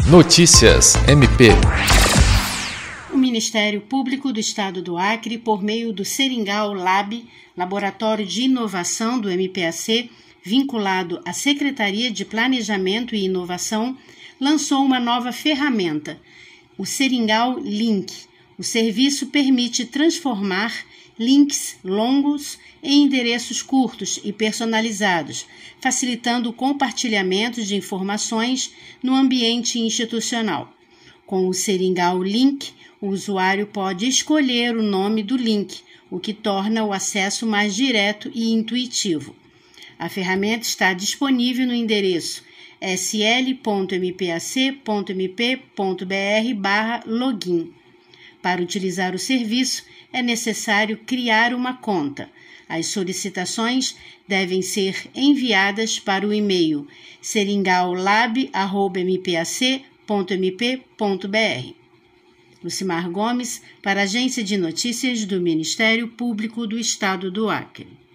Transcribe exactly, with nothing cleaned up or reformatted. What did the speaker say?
Notícias M P. O Ministério Público do Estado do Acre, por meio do Seringal Lab, Laboratório de Inovação do M P A C, vinculado à Secretaria de Planejamento e Inovação, lançou uma nova ferramenta, o Seringal Link. O serviço permite transformar links longos em endereços curtos e personalizados, facilitando o compartilhamento de informações no ambiente institucional. Com o Seringal Link, o usuário pode escolher o nome do link, o que torna o acesso mais direto e intuitivo. A ferramenta está disponível no endereço s l ponto m p a c ponto m p ponto b r barra login. Para utilizar o serviço, é necessário criar uma conta. As solicitações devem ser enviadas para o e-mail seringal lab arroba m p a c ponto m p ponto b r. Lucimar Gomes, para a Agência de Notícias do Ministério Público do Estado do Acre.